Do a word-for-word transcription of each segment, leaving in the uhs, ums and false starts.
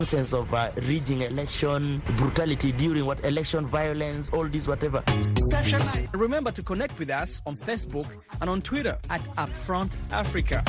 sense of uh, rigging election, brutality during what election violence, all this whatever. Remember to connect with us on Facebook and on Twitter at Upfront Africa.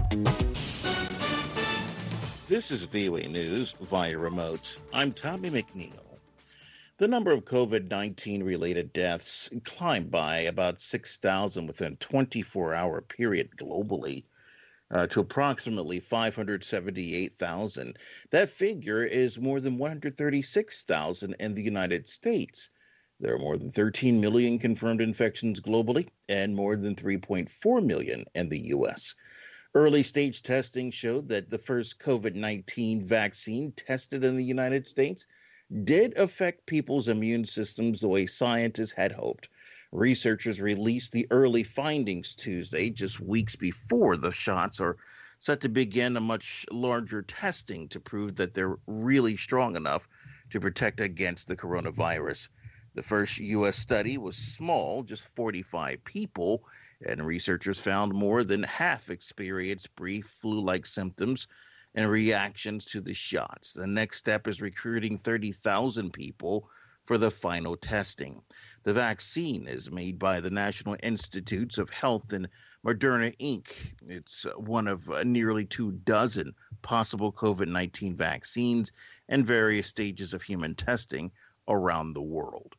This is V O A News via remote. I'm Tommy McNeil. The number of COVID nineteen related deaths climbed by about six thousand within a twenty-four hour period globally. Uh, to approximately five hundred seventy-eight thousand. That figure is more than one hundred thirty-six thousand in the United States. There are more than thirteen million confirmed infections globally and more than three point four million in the U S. Early stage testing showed that the first COVID nineteen vaccine tested in the United States did affect people's immune systems the way scientists had hoped. Researchers released the early findings Tuesday, just weeks before the shots are set to begin a much larger testing to prove that they're really strong enough to protect against the coronavirus. The first U S study was small, just forty-five people, and researchers found more than half experienced brief flu-like symptoms and reactions to the shots. The next step is recruiting thirty thousand people for the final testing. The vaccine is made by the National Institutes of Health and Moderna, Incorporated. It's one of uh, nearly two dozen possible COVID nineteen vaccines and various stages of human testing around the world.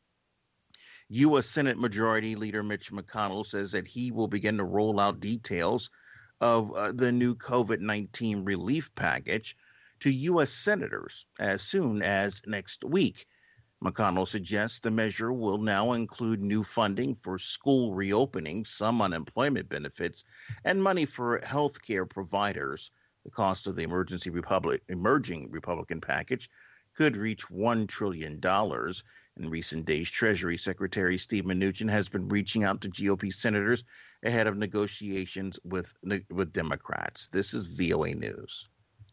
U S Senate Majority Leader Mitch McConnell says that he will begin to roll out details of uh, the new COVID nineteen relief package to U S senators as soon as next week. McConnell suggests the measure will now include new funding for school reopening, some unemployment benefits, and money for health care providers. The cost of the emergency Republic, emerging Republican package could reach one trillion dollars. In recent days, Treasury Secretary Steve Mnuchin has been reaching out to G O P senators ahead of negotiations with, with Democrats. This is V O A News.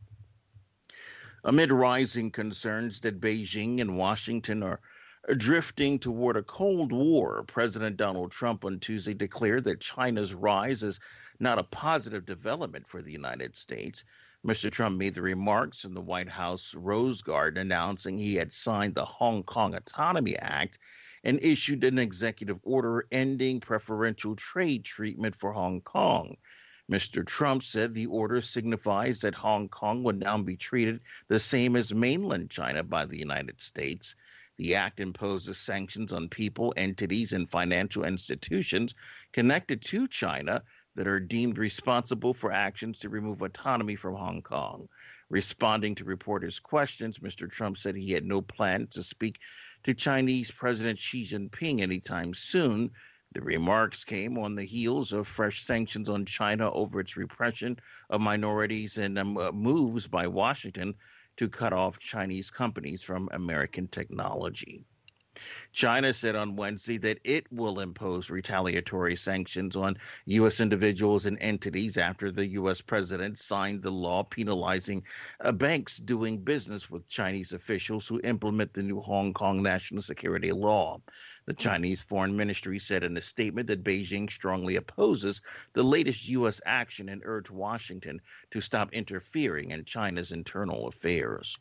Amid rising concerns that Beijing and Washington are drifting toward a Cold War, President Donald Trump on Tuesday declared that China's rise is not a positive development for the United States. Mister Trump made the remarks in the White House Rose Garden announcing he had signed the Hong Kong Autonomy Act and issued an executive order ending preferential trade treatment for Hong Kong. Mister Trump said the order signifies that Hong Kong would now be treated the same as mainland China by the United States. The act imposes sanctions on people, entities, and financial institutions connected to China that are deemed responsible for actions to remove autonomy from Hong Kong. Responding to reporters' questions, Mister Trump said he had no plan to speak to Chinese President Xi Jinping anytime soon. The remarks came on the heels of fresh sanctions on China over its repression of minorities and um, uh, moves by Washington to cut off Chinese companies from American technology. China said on Wednesday that it will impose retaliatory sanctions on U S individuals and entities after the U S president signed the law penalizing uh, banks doing business with Chinese officials who implement the new Hong Kong national security law. The Chinese Foreign Ministry said in a statement that Beijing strongly opposes the latest U S action and urged Washington to stop interfering in China's internal affairs.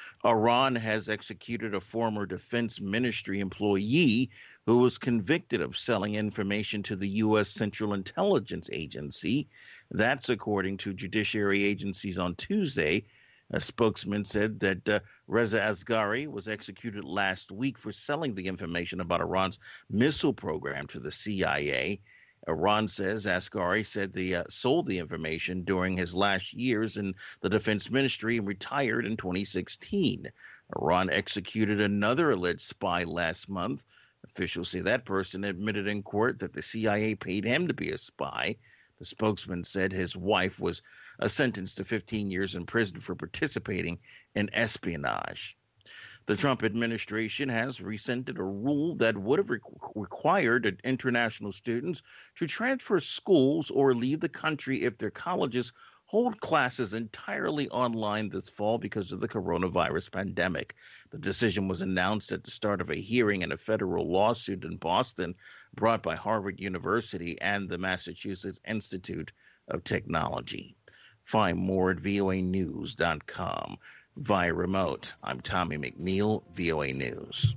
Iran has executed a former defense ministry employee who was convicted of selling information to the U S Central Intelligence Agency. That's according to judiciary agencies on Tuesday. A spokesman said that uh, Reza Asghari was executed last week for selling the information about Iran's missile program to the C I A. Iran says Asghari said they uh, sold the information during his last years in the defense ministry and retired in twenty sixteen. Iran executed another alleged spy last month. Officials say that person admitted in court that the C I A paid him to be a spy. The spokesman said his wife was uh, sentenced to fifteen years in prison for participating in espionage. The Trump administration has rescinded a rule that would have re- required international students to transfer schools or leave the country if their colleges hold classes entirely online this fall because of the coronavirus pandemic. The decision was announced at the start of a hearing in a federal lawsuit in Boston brought by Harvard University and the Massachusetts Institute of Technology. Find more at V O A news dot com. via remote. I'm Tommy McNeil, V O A News.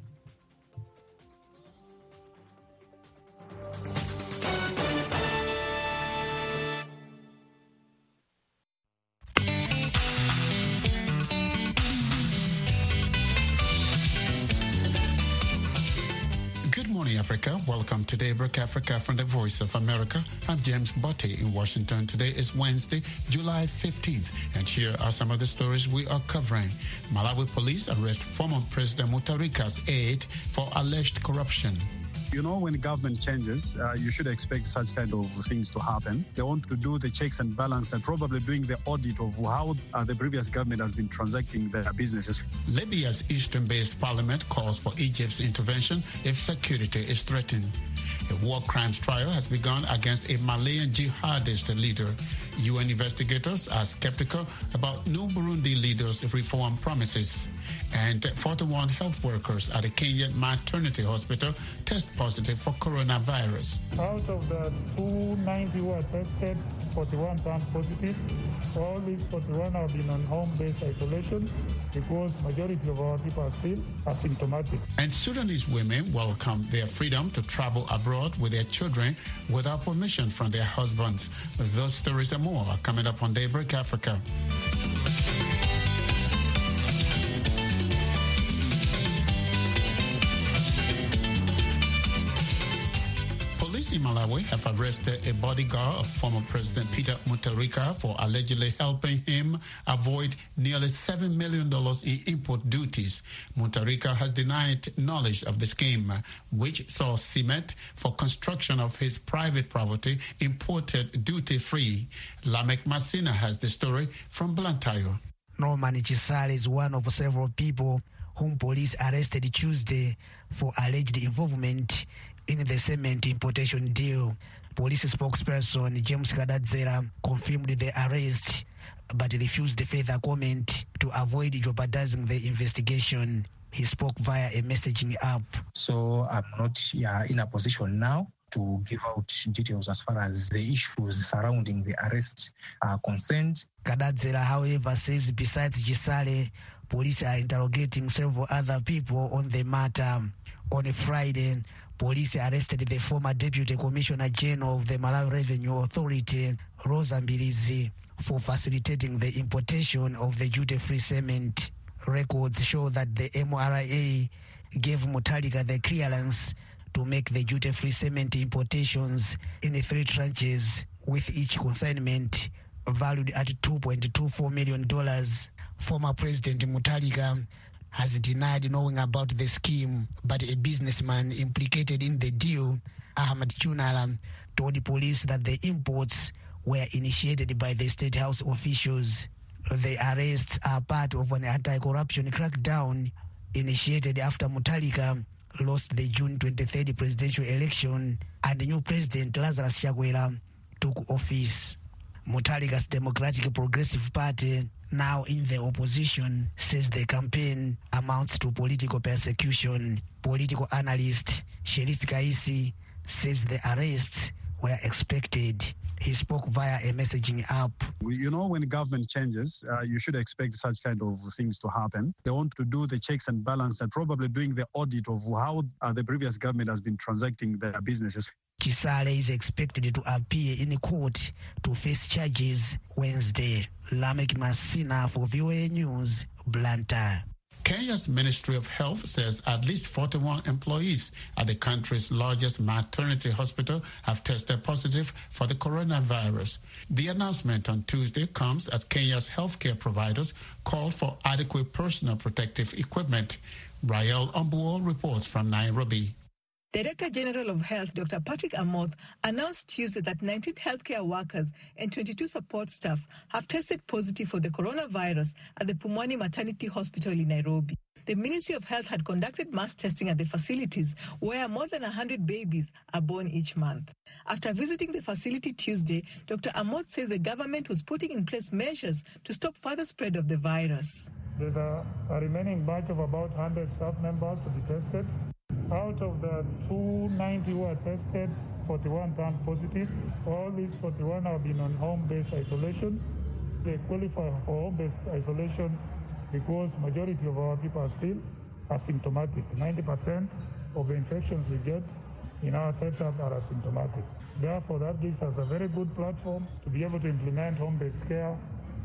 Good morning, Africa. Welcome to Daybreak Africa from the Voice of America. I'm James Botte in Washington. Today is Wednesday, July fifteenth, and here are some of the stories we are covering. Malawi police arrest former President Mutharika's aide for alleged corruption. You know, when government changes, uh, you should expect such kind of things to happen. They want to do the checks and balance and probably doing the audit of how uh, the previous government has been transacting their businesses. Libya's eastern-based parliament calls for Egypt's intervention if security is threatened. A war crimes trial has begun against a Malian jihadist leader. U N investigators are skeptical about new Burundi leaders' reform promises. And forty-one health workers at a Kenyan maternity hospital test positive for coronavirus. Out of the two ninety who are tested, forty-one turned positive. All these forty-one have been on home-based isolation because majority of our people are still asymptomatic. And Sudanese women welcome their freedom to travel abroad with their children without permission from their husbands. Those stories and more are coming up on Daybreak Africa. In Malawi have arrested a bodyguard of former President Peter Mutharika for allegedly helping him avoid nearly seven million dollars in import duties. Mutharika has denied knowledge of the scheme, which saw cement for construction of his private property imported duty-free. Lamek Masina has the story from Blantyre. Norman Chisale is one of several people whom police arrested Tuesday for alleged involvement in the cement importation deal. Police spokesperson James Kadadzera confirmed the arrest but refused further comment to avoid jeopardizing the investigation. He spoke via a messaging app. So I'm not uh, in a position now to give out details as far as the issues surrounding the arrest are concerned. Kadadzera, however, says besides Gisale, police are interrogating several other people on the matter. On a Friday, police arrested the former Deputy Commissioner General of the Malawi Revenue Authority, Rosa Mbilizi, for facilitating the importation of the duty-free cement. Records show that the M R I A gave Mutharika the clearance to make the duty-free cement importations in three tranches, with each consignment valued at two point two four million dollars. Former President Mutharika has denied knowing about the scheme, but a businessman implicated in the deal, Ahmad Chunala, told the police that the imports were initiated by the State House officials. The arrests are part of an anti-corruption crackdown initiated after Mutharika lost the June twenty-third presidential election and the new president Lazarus Chakwera took office. Mutharika's Democratic Progressive Party, now in the opposition, says the campaign amounts to political persecution. Political analyst Sherif Kaisi says the arrests were expected. He spoke via a messaging app. You know, when government changes, uh, you should expect such kind of things to happen. They want to do the checks and balance and probably doing the audit of how uh, the previous government has been transacting their businesses. Chisale is expected to appear in court to face charges Wednesday. Lamek Masina for V O A News, Blantyre. Kenya's Ministry of Health says at least forty-one employees at the country's largest maternity hospital have tested positive for the coronavirus. The announcement on Tuesday comes as Kenya's healthcare providers called for adequate personal protective equipment. Rael Ombuo reports from Nairobi. Director General of Health, Doctor Patrick Amoth, announced Tuesday that nineteen healthcare workers and twenty-two support staff have tested positive for the coronavirus at the Pumwani Maternity Hospital in Nairobi. The Ministry of Health had conducted mass testing at the facilities where more than one hundred babies are born each month. After visiting the facility Tuesday, Doctor Amoth says the government was putting in place measures to stop further spread of the virus. There's a, a remaining batch of about one hundred staff members to be tested. Out of the two ninety who are tested, forty-one turned positive. All these forty-one have been on home-based isolation. They qualify for home-based isolation because majority of our people are still asymptomatic. ninety percent of the infections we get in our setup are asymptomatic. Therefore, that gives us a very good platform to be able to implement home-based care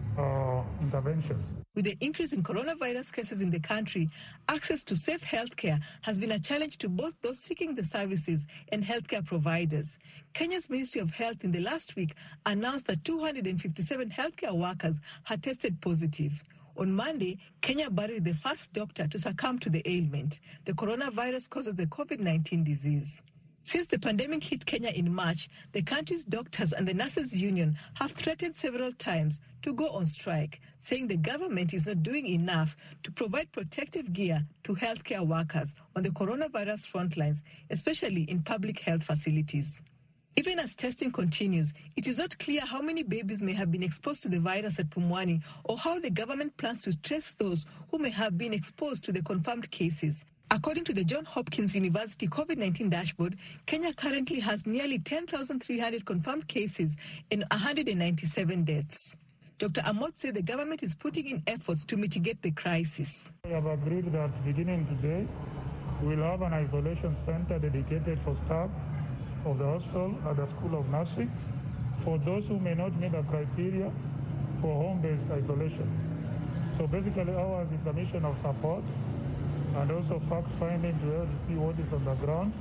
uh, intervention. With the increase in coronavirus cases in the country, access to safe healthcare has been a challenge to both those seeking the services and healthcare providers. Kenya's Ministry of Health in the last week announced that two hundred fifty-seven healthcare workers had tested positive. On Monday, Kenya buried the first doctor to succumb to the ailment. The coronavirus causes the COVID nineteen disease. Since the pandemic hit Kenya in March, the country's doctors and the nurses union have threatened several times to go on strike, saying the government is not doing enough to provide protective gear to healthcare workers on the coronavirus front lines, especially in public health facilities. Even as testing continues, it is not clear how many babies may have been exposed to the virus at Pumwani or how the government plans to trace those who may have been exposed to the confirmed cases. According to the Johns Hopkins University COVID nineteen dashboard, Kenya currently has nearly ten thousand three hundred confirmed cases and one hundred ninety-seven deaths. Doctor Amoth said the government is putting in efforts to mitigate the crisis. We have agreed that beginning today, we will have an isolation center dedicated for staff of the hospital at the School of Nursing for those who may not meet the criteria for home-based isolation. So basically ours is a mission of support and also fact-finding to help see what is on the ground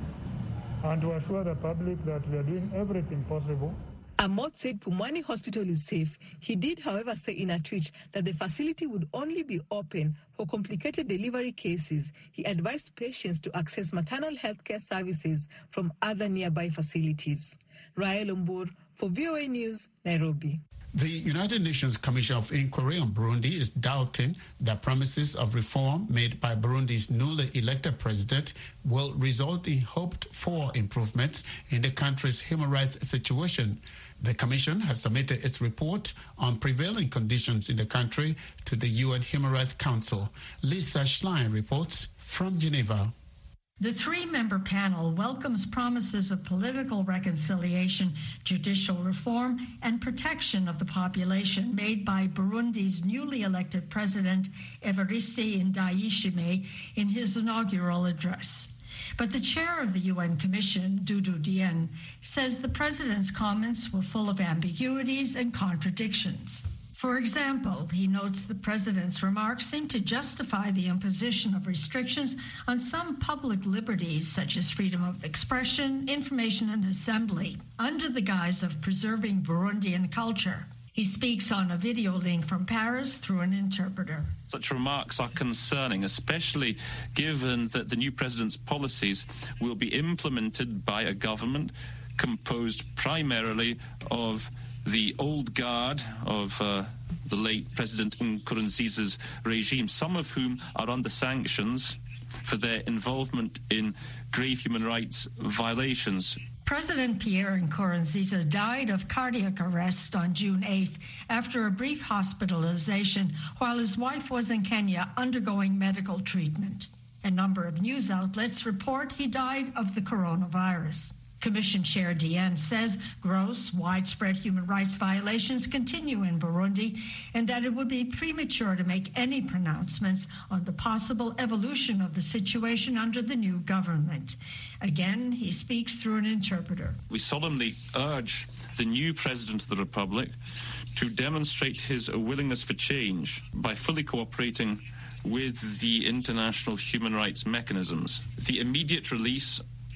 and to assure the public that we are doing everything possible. Amoth said Pumwani Hospital is safe. He did, however, say in a tweet that the facility would only be open for complicated delivery cases. He advised patients to access maternal health care services from other nearby facilities. Rael Ombur for V O A News, Nairobi. The United Nations Commission of Inquiry on Burundi is doubting that promises of reform made by Burundi's newly elected president will result in hoped-for improvements in the country's human rights situation. The Commission has submitted its report on prevailing conditions in the country to the U N Human Rights Council. Lisa Schlein reports from Geneva. The three-member panel welcomes promises of political reconciliation, judicial reform, and protection of the population made by Burundi's newly elected president, Evariste Ndayishimiye, in his inaugural address. But the chair of the U N Commission, Doudou Diène, says the president's comments were full of ambiguities and contradictions. For example, he notes the president's remarks seem to justify the imposition of restrictions on some public liberties, such as freedom of expression, information, and assembly, under the guise of preserving Burundian culture. He speaks on a video link from Paris through an interpreter. Such remarks are concerning, especially given that the new president's policies will be implemented by a government composed primarily of the old guard of uh, the late President Nkurunziza's regime, some of whom are under sanctions for their involvement in grave human rights violations. President Pierre Nkurunziza died of cardiac arrest on June eighth after a brief hospitalization while his wife was in Kenya undergoing medical treatment. A number of news outlets report he died of the coronavirus. Commission Chair Diène says gross, widespread human rights violations continue in Burundi and that it would be premature to make any pronouncements on the possible evolution of the situation under the new government. Again, he speaks through an interpreter. We solemnly urge the new President of the Republic to demonstrate his willingness for change by fully cooperating with the international human rights mechanisms. The immediate release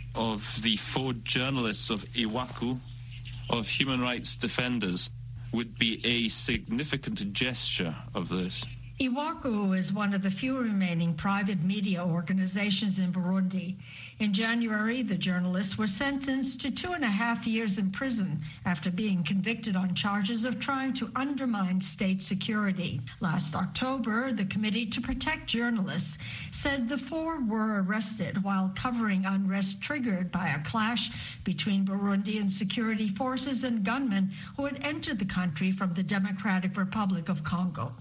of the four journalists of Iwaku, of human rights defenders, would be a significant gesture of this. Iwaku is one of the few remaining private media organizations in Burundi. In January, the journalists were sentenced to two and a half years in prison after being convicted on charges of trying to undermine state security. Last October, the Committee to Protect Journalists said the four were arrested while covering unrest triggered by a clash between Burundian security forces and gunmen who had entered the country from the Democratic Republic of Congo.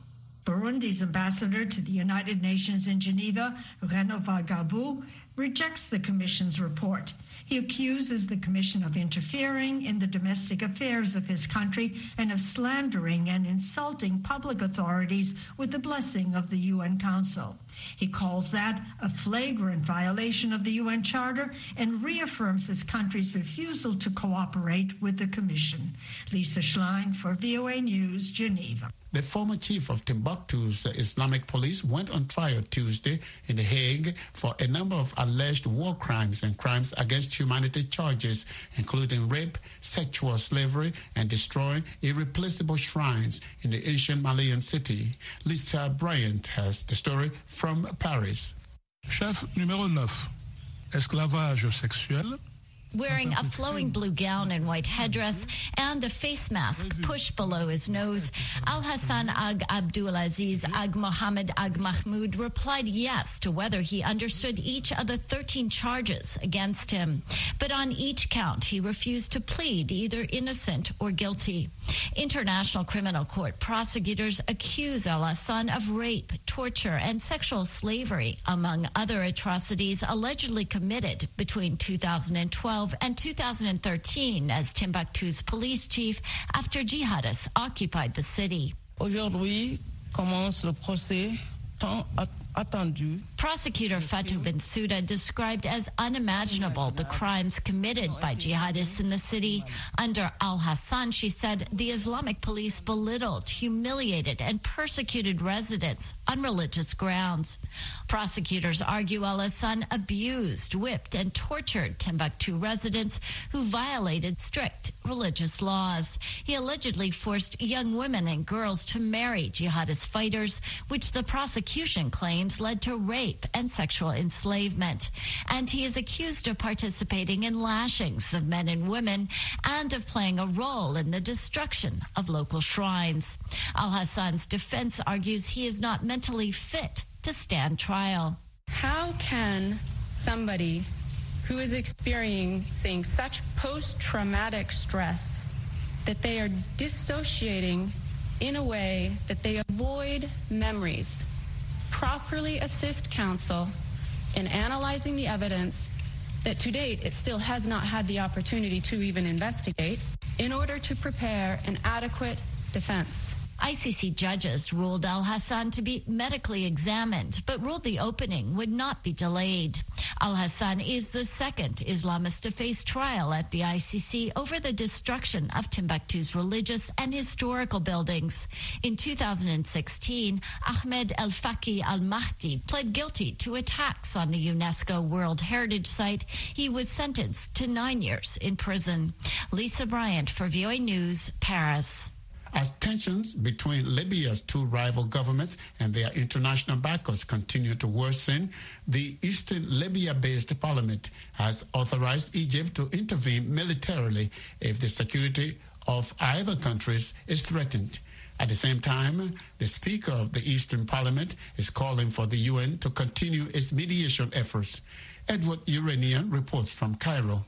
Burundi's ambassador to the United Nations in Geneva, Renova Gabu, rejects the Commission's report. He accuses the Commission of interfering in the domestic affairs of his country and of slandering and insulting public authorities with the blessing of the U N Council. He calls that a flagrant violation of the U N Charter and reaffirms his country's refusal to cooperate with the Commission. Lisa Schlein for V O A News, Geneva. The former chief of Timbuktu's Islamic police went on trial Tuesday in The Hague for a number of alleged war crimes and crimes against humanity charges, including rape, sexual slavery, and destroying irreplaceable shrines in the ancient Malian city. Lisa Bryant has the story from Paris. Chef numéro neuf, esclavage sexuel. Wearing a flowing blue gown and white headdress and a face mask pushed below his nose, Al-Hassan Ag Abdulaziz Ag Mohammed Ag Mahmoud replied yes to whether he understood each of the thirteen charges against him. But on each count, he refused to plead either innocent or guilty. International Criminal Court prosecutors accuse Al-Hassan of rape, torture, and sexual slavery, among other atrocities allegedly committed between two thousand twelve and two thousand thirteen as Timbuktu's police chief after jihadists occupied the city. Aujourd'hui commence le procès tant attendu. Prosecutor Fatou Bensouda described as unimaginable the crimes committed by jihadists in the city. Under Al-Hassan, she said, the Islamic police belittled, humiliated, and persecuted residents on religious grounds. Prosecutors argue Al-Hassan abused, whipped, and tortured Timbuktu residents who violated strict religious laws. He allegedly forced young women and girls to marry jihadist fighters, which the prosecution claims led to rape and sexual enslavement. And he is accused of participating in lashings of men and women and of playing a role in the destruction of local shrines. Al-Hassan's defense argues he is not mentally fit to stand trial. How can somebody who is experiencing such post-traumatic stress that they are dissociating in a way that they avoid memories properly assist counsel in analyzing the evidence that to date it still has not had the opportunity to even investigate in order to prepare an adequate defense? I C C judges ruled Al-Hassan to be medically examined, but ruled the opening would not be delayed. Al-Hassan is the second Islamist to face trial at the I C C over the destruction of Timbuktu's religious and historical buildings. In two thousand sixteen, Ahmed El-Faki Al-Mahdi pled guilty to attacks on the UNESCO World Heritage Site. He was sentenced to nine years in prison. Lisa Bryant for V O A News, Paris. As tensions between Libya's two rival governments and their international backers continue to worsen, the Eastern Libya-based parliament has authorized Egypt to intervene militarily if the security of either countries is threatened. At the same time, the Speaker of the Eastern Parliament is calling for the U N to continue its mediation efforts. Edward Uranian reports from Cairo.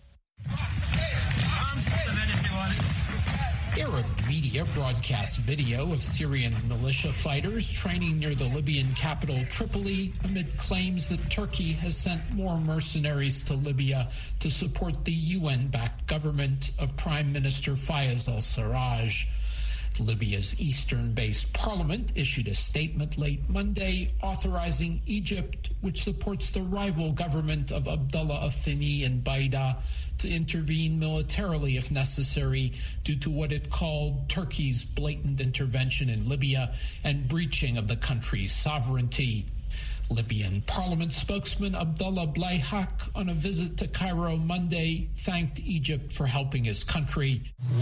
Arab media broadcast video of Syrian militia fighters training near the Libyan capital Tripoli amid claims that Turkey has sent more mercenaries to Libya to support the U N-backed government of Prime Minister Fayez al-Sarraj. Libya's eastern-based parliament issued a statement late Monday authorizing Egypt, which supports the rival government of Abdullah Athini in Baida, to intervene militarily if necessary due to what it called Turkey's blatant intervention in Libya and breaching of the country's sovereignty. Libyan parliament spokesman Abdullah Blayhak, on a visit to Cairo Monday, thanked Egypt for helping his country.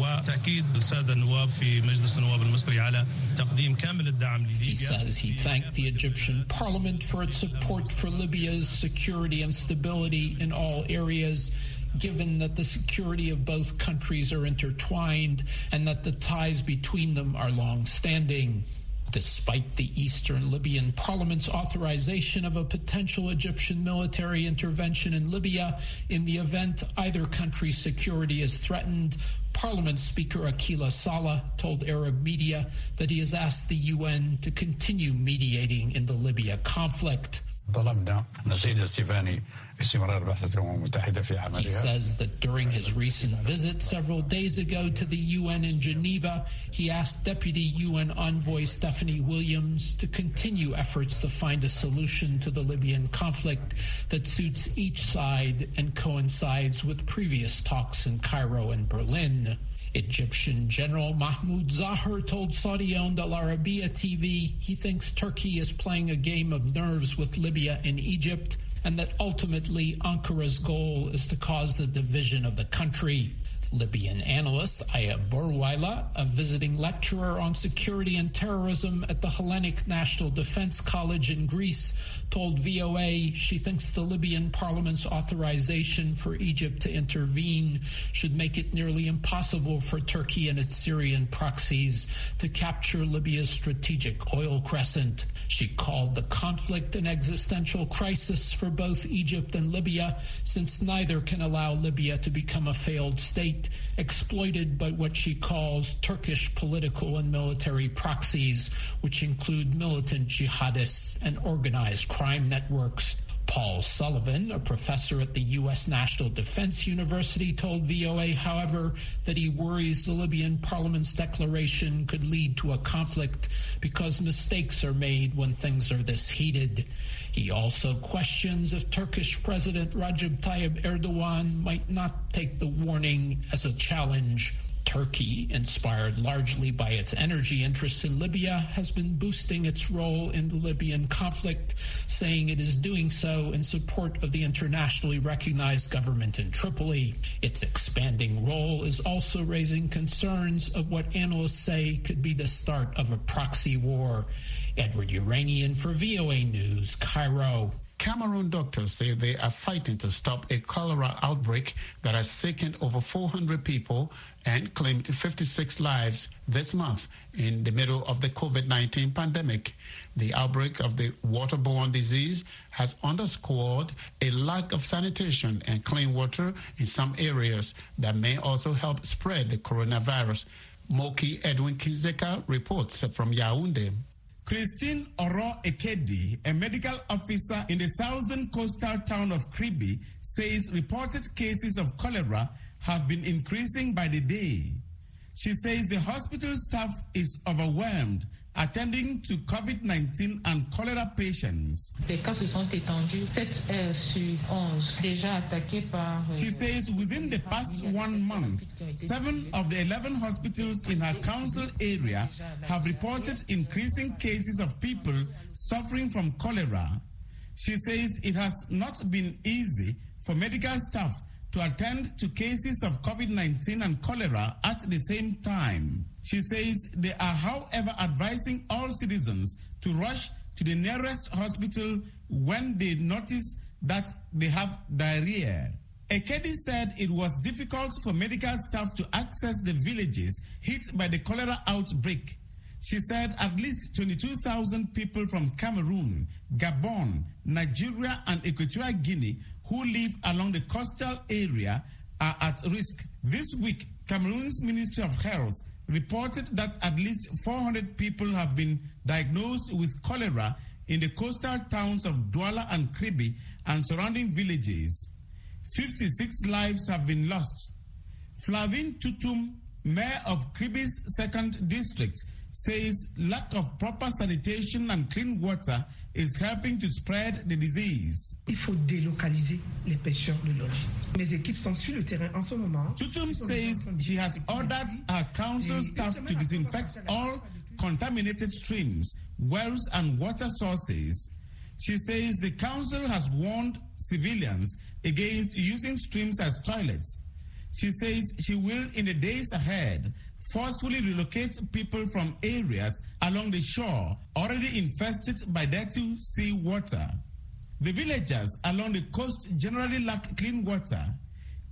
He says he thanked the Egyptian parliament for its support for Libya's security and stability in all areas, given that the security of both countries are intertwined and that the ties between them are long-standing. Despite the Eastern Libyan parliament's authorization of a potential Egyptian military intervention in Libya in the event either country's security is threatened, Parliament Speaker Akila Saleh told Arab media that he has asked the U N to continue mediating in the Libya conflict. He says that during his recent visit several days ago to the U N in Geneva, he asked Deputy U N Envoy Stephanie Williams to continue efforts to find a solution to the Libyan conflict that suits each side and coincides with previous talks in Cairo and Berlin. Egyptian General Mahmoud Zahar told Saudi-owned Al Arabiya T V he thinks Turkey is playing a game of nerves with Libya and Egypt, and that ultimately Ankara's goal is to cause the division of the country. Libyan analyst Aya Burwaila, a visiting lecturer on security and terrorism at the Hellenic National Defense College in Greece, told V O A she thinks the Libyan parliament's authorization for Egypt to intervene should make it nearly impossible for Turkey and its Syrian proxies to capture Libya's strategic oil crescent. She called the conflict an existential crisis for both Egypt and Libya, since neither can allow Libya to become a failed state, exploited by what she calls Turkish political and military proxies, which include militant jihadists and organized crime networks. Paul Sullivan, a professor at the U S National Defense University, told V O A, however, that he worries the Libyan parliament's declaration could lead to a conflict because mistakes are made when things are this heated. He also questions if Turkish President Recep Tayyip Erdogan might not take the warning as a challenge. Turkey, inspired largely by its energy interests in Libya, has been boosting its role in the Libyan conflict, saying it is doing so in support of the internationally recognized government in Tripoli. Its expanding role is also raising concerns of what analysts say could be the start of a proxy war. Edward Uranian for V O A News, Cairo. Cameroon doctors say they are fighting to stop a cholera outbreak that has sickened over four hundred people and claimed fifty-six lives this month in the middle of the COVID nineteen pandemic. The outbreak of the waterborne disease has underscored a lack of sanitation and clean water in some areas that may also help spread the coronavirus. Moki Edwin Kizeka reports from Yaoundé. Christine Oro Ekedi, a medical officer in the southern coastal town of Kribi, says reported cases of cholera have been increasing by the day. She says the hospital staff is overwhelmed attending to COVID nineteen and cholera patients. She says within the past one month, seven of the eleven hospitals in her council area have reported increasing cases of people suffering from cholera. She says it has not been easy for medical staff to attend to cases of COVID nineteen and cholera at the same time. She says they are, however, advising all citizens to rush to the nearest hospital when they notice that they have diarrhea. Ekedi said it was difficult for medical staff to access the villages hit by the cholera outbreak. She said at least twenty-two thousand people from Cameroon, Gabon, Nigeria, and Equatorial Guinea who live along the coastal area are at risk. This week, Cameroon's Ministry of Health reported that at least four hundred people have been diagnosed with cholera in the coastal towns of Douala and Kribi and surrounding villages. fifty-six lives have been lost. Flavine Tutum, mayor of Kribi's second district, says lack of proper sanitation and clean water is helping to spread the disease. Il faut délocaliser les pêcheurs de lodge. Mes équipes sont sur le terrain en ce moment. Tutum says she has ordered her council staff to disinfect all contaminated streams, wells, and water sources. She says the council has warned civilians against using streams as toilets. She says she will, in the days ahead, forcefully relocate people from areas along the shore already infested by dirty sea water. The villagers along the coast generally lack clean water.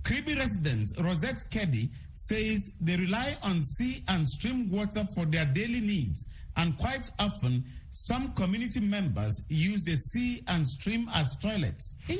Kribi resident Rosette Keddy says they rely on sea and stream water for their daily needs, and quite often some community members use the sea and stream as toilets. She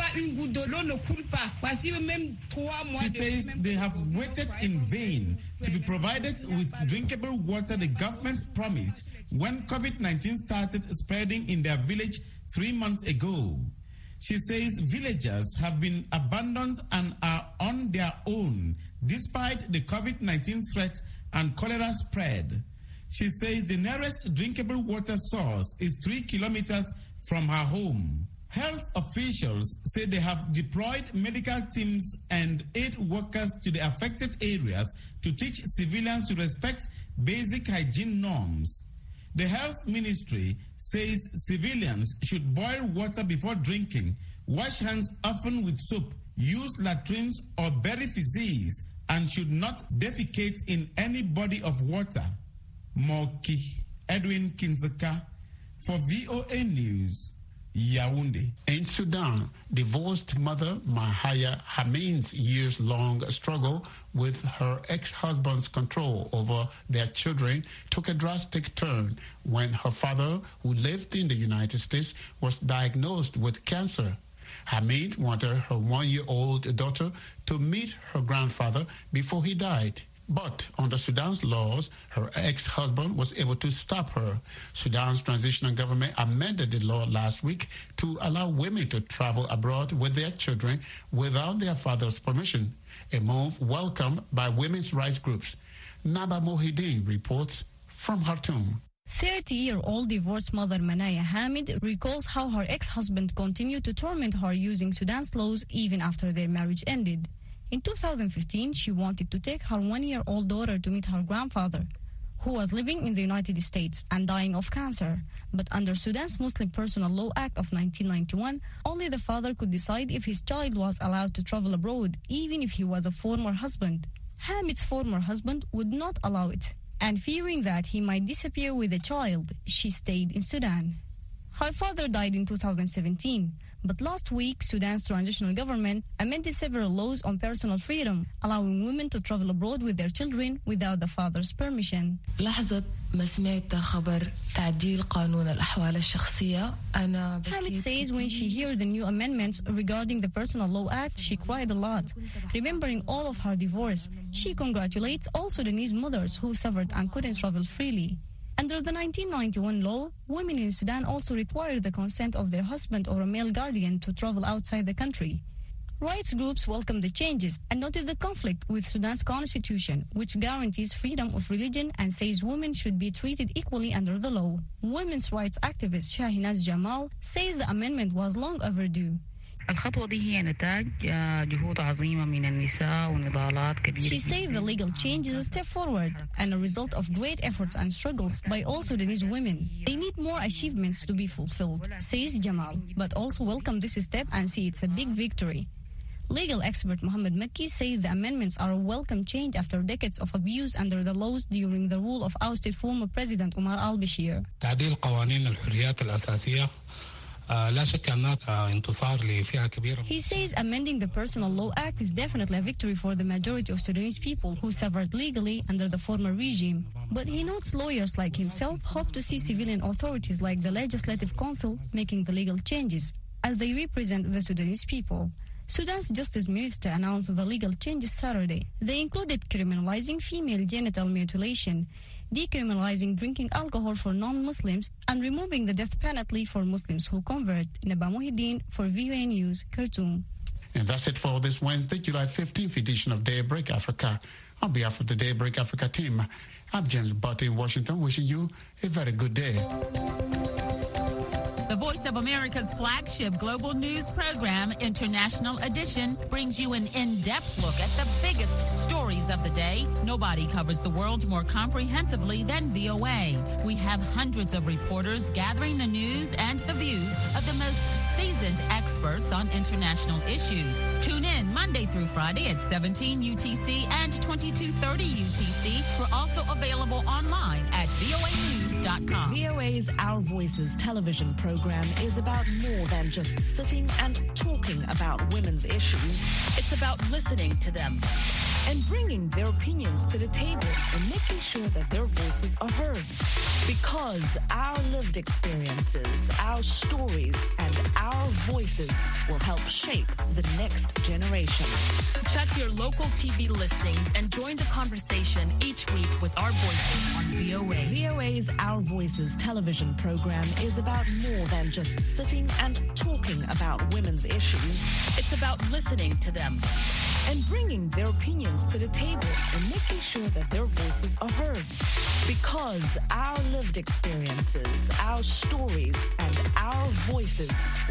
says they have waited in vain to be provided with drinkable water the government promised when COVID nineteen started spreading in their village three months ago. She says villagers have been abandoned and are on their own despite the COVID nineteen threat and cholera spread. She says the nearest drinkable water source is three kilometers from her home. Health officials say they have deployed medical teams and aid workers to the affected areas to teach civilians to respect basic hygiene norms. The health ministry says civilians should boil water before drinking, wash hands often with soap, use latrines or bury feces, and should not defecate in any body of water. Moki Edwin Kinzaka for V O A News, Yaoundé. In Sudan, divorced mother Mahaya Hamin's years-long struggle with her ex-husband's control over their children took a drastic turn when her father, who lived in the United States, was diagnosed with cancer. Hamid wanted her one-year-old daughter to meet her grandfather before he died. But under Sudan's laws, her ex-husband was able to stop her. Sudan's transitional government amended the law last week to allow women to travel abroad with their children without their father's permission, a move welcomed by women's rights groups. Naba Mohideen reports from Khartoum. thirty-year-old divorced mother Manaya Hamid recalls how her ex-husband continued to torment her using Sudan's laws even after their marriage ended. In two thousand fifteen, she wanted to take her one-year-old daughter to meet her grandfather, who was living in the United States and dying of cancer. But under Sudan's Muslim Personal Law Act of nineteen ninety-one, only the father could decide if his child was allowed to travel abroad, even if he was a former husband. Hamid's former husband would not allow it, and fearing that he might disappear with the child, she stayed in Sudan. Her father died in two thousand seventeen, but last week, Sudan's transitional government amended several laws on personal freedom, allowing women to travel abroad with their children without the father's permission. Hamid says when she heard the new amendments regarding the Personal Law Act, she cried a lot, remembering all of her divorce. She congratulates all Sudanese mothers who suffered and couldn't travel freely. Under the nineteen ninety-one law, women in Sudan also require the consent of their husband or a male guardian to travel outside the country. Rights groups welcome the changes and noted the conflict with Sudan's constitution, which guarantees freedom of religion and says women should be treated equally under the law. Women's rights activist Shahinaz Jamal says the amendment was long overdue. She says the legal change is a step forward and a result of great efforts and struggles by all Sudanese women. They need more achievements to be fulfilled, says Jamal, but also welcome this step and see it's a big victory. Legal expert Mohammed Makki says the amendments are a welcome change after decades of abuse under the laws during the rule of ousted former President Omar al-Bashir. He says amending the Personal Law Act is definitely a victory for the majority of Sudanese people who suffered legally under the former regime. But he notes lawyers like himself hope to see civilian authorities like the Legislative Council making the legal changes, as they represent the Sudanese people. Sudan's Justice Minister announced the legal changes Saturday. They included criminalizing female genital mutilation, decriminalizing drinking alcohol for non-Muslims, and removing the death penalty for Muslims who convert. Naba Mohideen for V O A News, Khartoum. And that's it for this Wednesday, July fifteenth edition of Daybreak Africa. On behalf of the Daybreak Africa team, I'm James Butt in Washington, wishing you a very good day. The Voice of America's flagship global news program, International Edition, brings you an in-depth look at the biggest stories of the day. Nobody covers the world more comprehensively than V O A. We have hundreds of reporters gathering the news and the views of the most seasoned experts on international issues. Tune in Monday through Friday at seventeen U T C and twenty-two thirty U T C. We're also available online at V O A news dot com. V O A's Our Voices television program is about more than just sitting and talking about women's issues. It's about listening to them and bringing their opinions to the table and making sure that their voices are heard. Because our lived experiences, our stories, and our voices will help shape the next generation. Check your local T V listings and join the conversation each week with our voices on V O A. V O A's Our Voices television program is about more than just sitting and talking about women's issues. It's about listening to them and bringing their opinions to the table and making sure that their voices are heard. Because our lived experiences, our stories, and our voices